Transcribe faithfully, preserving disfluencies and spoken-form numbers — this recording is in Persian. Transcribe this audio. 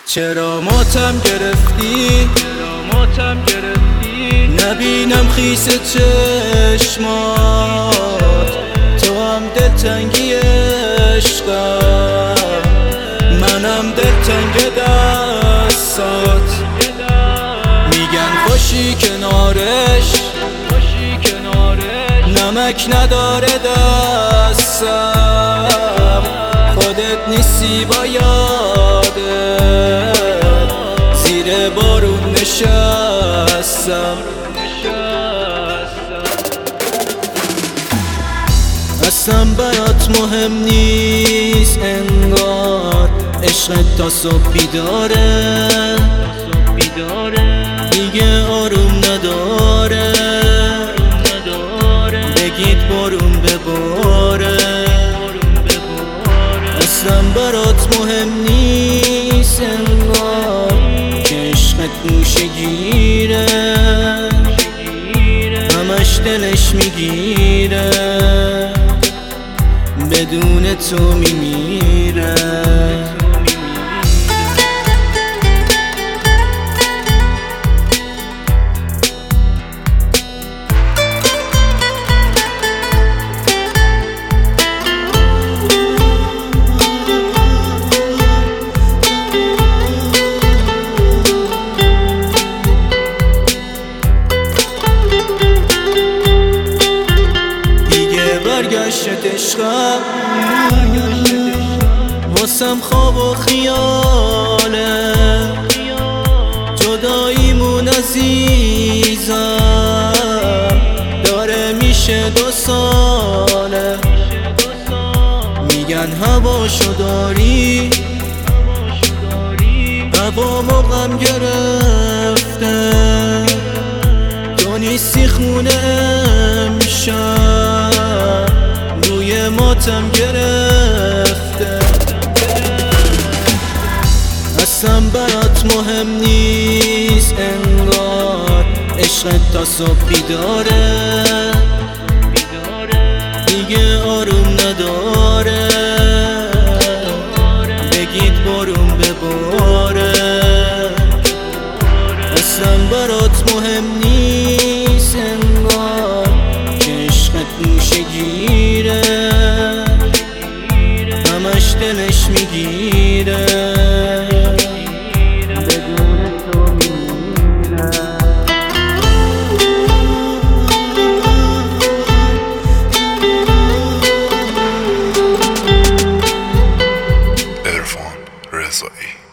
چرا ماتم گرفتی؟ چرا ماتم گرفتی؟ نبینم خیس چشمات، تو هم دلتنگی عشقم، منم دلتنگ دستات. میگن خوشی کنارش، نمک نداره دستم، خودت نیستی با یادت، زیر بارون نشستم. اصلا برات مهم نیست انگار، عشقت تا صبح بیداره، دیگه آروم نداره، بگید بارون بباره. اصلا برات مهم نیست انگار که عشقت موشه گیره، همش دلش میگیره، بدون تو میمیره. برگشت عشقم واسم خواب و خیاله، جداییمون عزیزم داره میشه دو ساله. میگن هواشو داری، هوامو غم گرفته، تو نیستی خونه امشب، روی ماتم گرفته. اصلا برات مهم نیست انگار، عشقت تا صبح بیداره، دیگه آروم نداره، بگید بارون بباره. اصلا برات مهم نیست انگار که عشقت موشه گیره، همش دلش میگیره، بدون تو میمیره. عرفان رضایی.